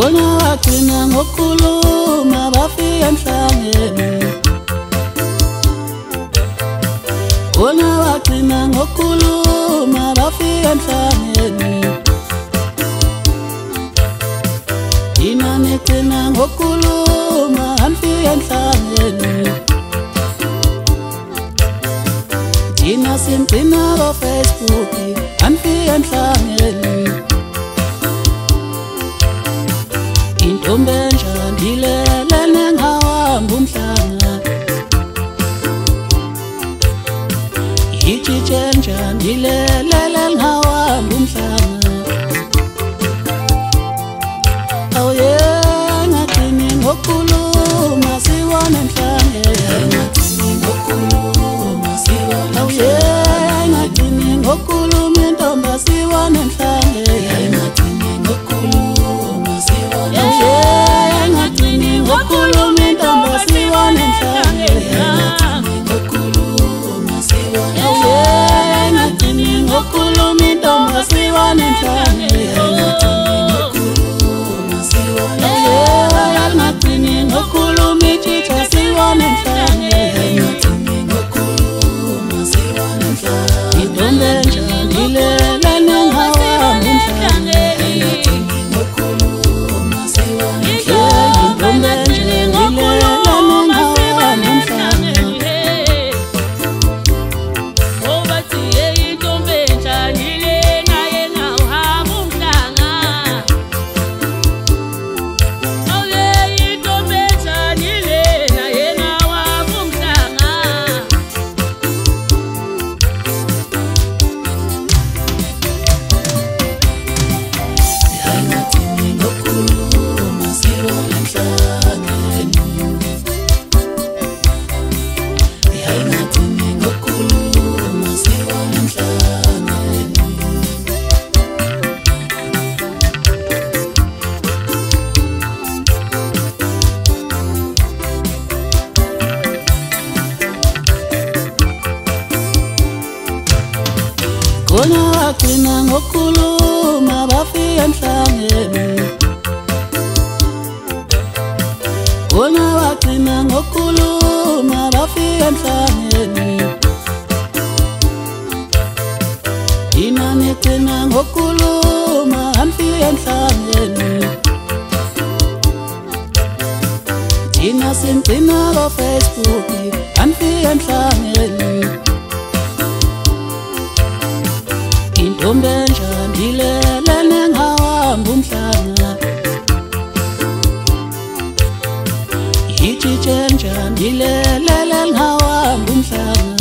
Bona wagcina ngokukhuluma bafika emhlangeni. Bona wagcina ngokukhuluma bafika emhlangeni. Thina nigcina ngokukhuluma anifika emhlangeni. Thina simgcina ko-Facebook anifika emhlangeni. Intombi enjani ilele nengawamba umhlanga. Ijiji enjani ilele nengawamba umhlanga. Oh yeah, ngagcini ngokukhuluma siwona emhlangeni. Oh yeah, ngagcini ngokukhuluma intombi siwona emhlangeni. Ngokuluma intombi siwona emhlangeni. Ngokuluma intombi siwona emhlangeni. Ngokuluma ijiji siwona emhlangeni. Intombi enjani ilele nengawamba umhlangeni. Bona wagcina ngokukhuluma bafika emhlangeni. Bona wagcina ngokukhuluma bafika emhlangeni. Thina nigcina ngokukhuluma anifika emhlangeni. Thina simgcina ko-Facebook anifika emhlangeni. Intombi enjani ilele nengawamba umhlanga. Ijiji enjani ilele nengawamba umhlanga.